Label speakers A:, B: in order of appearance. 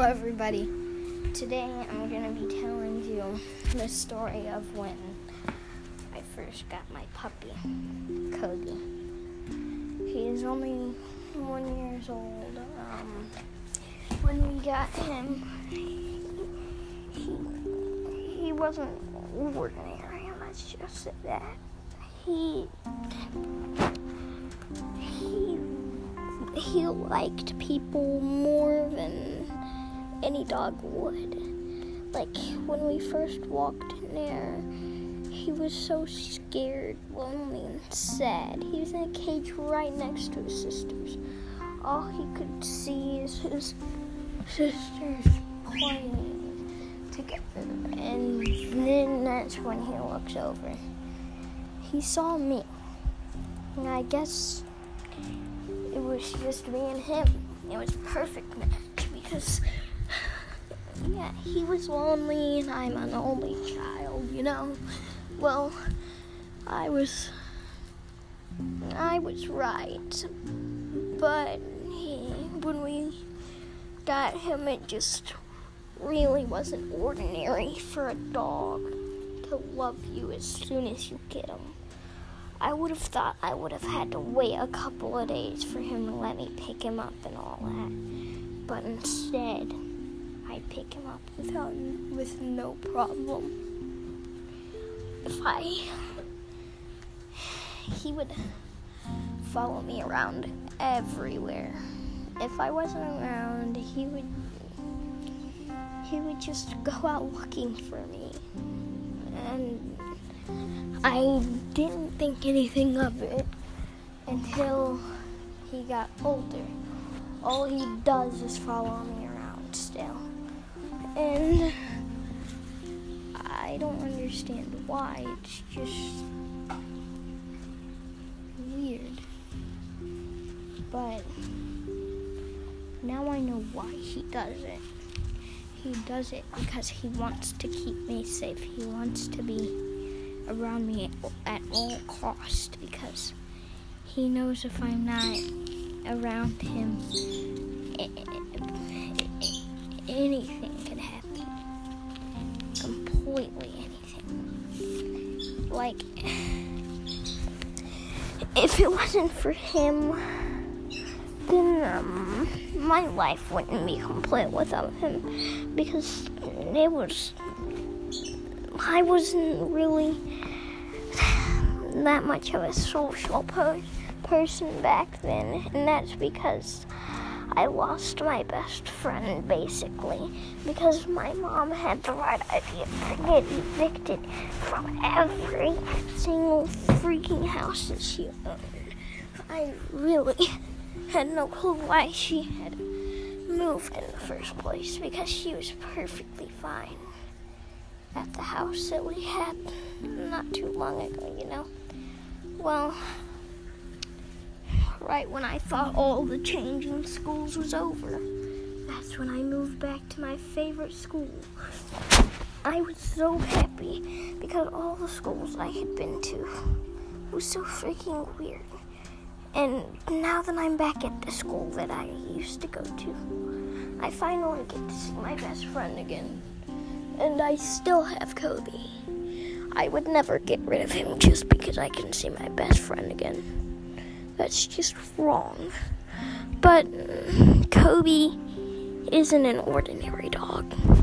A: everybody. Today I'm going to be telling you the story of when I first got my puppy, Kobe. He is only 1 year old. When we got him, he wasn't ordinary, let's just say that. He liked people more than any dog would. Like, when we first walked in there, he was so scared, lonely, and sad. He was in a cage right next to his sisters. All he could see is his sisters playing together. And then that's when he looks over. He saw me. And I guess it was just me and him. It was a perfect match because, yeah, he was lonely and I'm an only child, you know. Well, I was right, but when we got him, it just really wasn't ordinary for a dog to love you as soon as you get him. I would have thought I would have had to wait a couple of days for him to let me pick him up and all that. But instead, I pick him up with no problem. He would follow me around everywhere. If I wasn't around, he would just go out looking for me. And I didn't think anything of it until he got older. All he does is follow me around still. And I don't understand why. It's just weird. But now I know why he does it. He does it because he wants to keep me safe. He wants to be around me at all costs because he knows if I'm not around him, anything can happen. Completely anything. Like, if it wasn't for him, then my life wouldn't be complete without him because I wasn't really that much of a social person back then, and that's because I lost my best friend, basically, because my mom had the right idea to get evicted from every single freaking house that she owned. I really had no clue why she had moved in the first place, because she was perfectly fine at the house that we had not too long ago, you know. Well, right when I thought all the changing schools was over, that's when I moved back to my favorite school. I was so happy because all the schools I had been to was so freaking weird. And now that I'm back at the school that I used to go to, I finally get to see my best friend again. And I still have Kobe. I would never get rid of him just because I can see my best friend again. That's just wrong. But Kobe isn't an ordinary dog.